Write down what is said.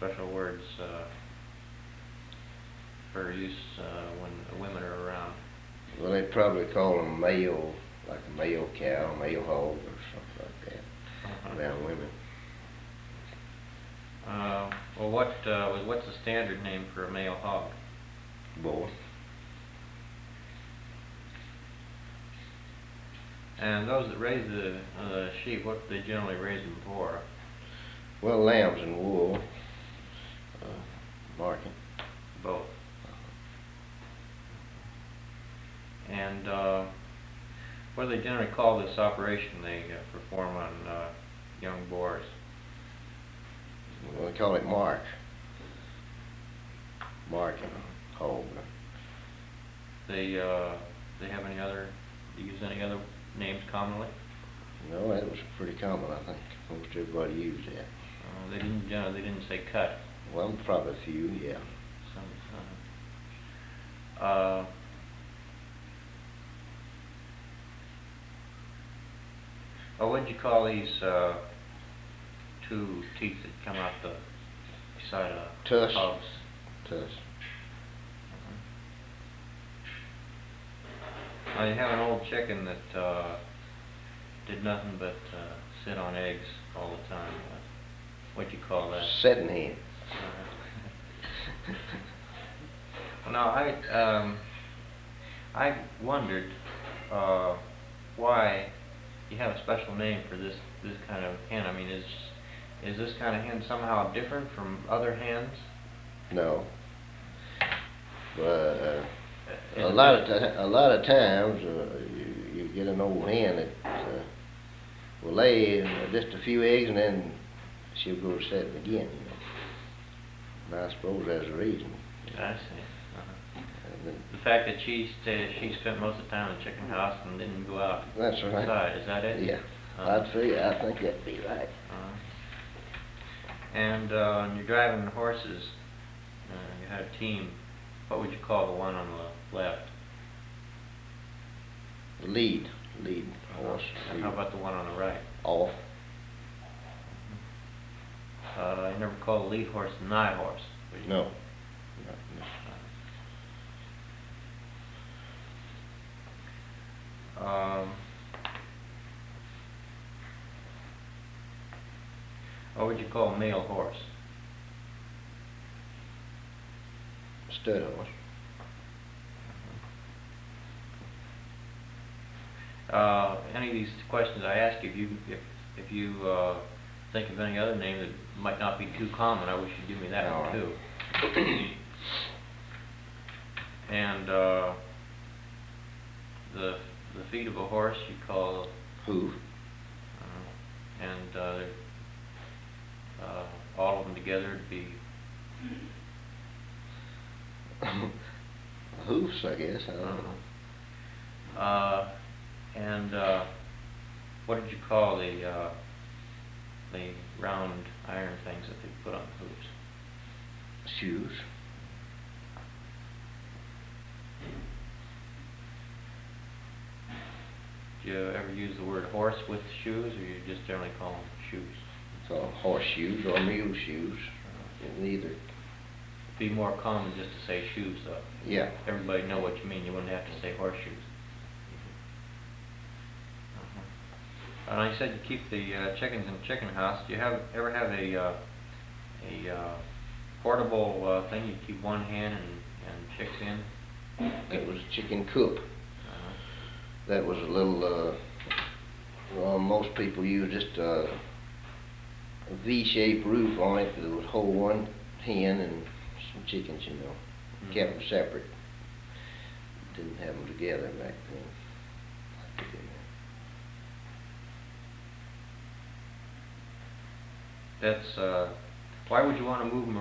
special words for use when the women are around? Well, they'd probably call them male, like a male cow, male hog, or something like that, around women. Well, what's the standard name for a male hog? Boy. And those that raise the sheep, what do they generally raise them for? Well, lambs and wool, market. Both. And what do they generally call this operation they perform on young boars? Well, they call it mark. Marking hog. They have any other? Do you use any other names commonly? No, that was pretty common, I think. Most everybody used that. They didn't say cut. Well, probably a few, yeah. Some. What did you call these two teeth that come out the side of Tusk. hogs? Tusk. Now you have an old chicken that did nothing but sit on eggs all the time. What'd you call that? Setting hen. Well, now I wondered why you have a special name for this kind of hen. I mean, is this kind of hen somehow different from other hens? No. But a lot of times you get an old hen that will lay just a few eggs and then she'll go to setting again. And I suppose that's the reason. I see. The fact that she spent most of the time in the chicken house and didn't go out That's right. outside, is that it? Yeah. I think that'd be right. And when you're driving horses, you had a team. What would you call the one on the left? The lead horse. And how about the one on the right? Off. You never call the lead horse the nigh horse, would you? No. What would you call a male horse? Stud horse. Any of these questions I ask you, if you think of any other name that might not be too common, I wish you'd give me that All one right. too. And the feet of a horse you call Hoof. and all of them together would be Hoofs, I guess. I don't know. And what did you call the round iron things that they put on the hooves? Shoes. Do you ever use the word horse with shoes, or you just generally call them shoes? So horseshoes or mule shoes. Neither. It'd be more common just to say shoes, though. Yeah. Everybody know what you mean. You wouldn't have to say horseshoes. And I said you keep the chickens in the chicken house. Do you ever have a portable thing you keep one hen and chicks in? It was a chicken coop. That was a little, well, most people use just a V-shaped roof on it that would hold one hen and some chickens, you know. Kept them separate. Didn't have them together back then. That's, why would you want to move them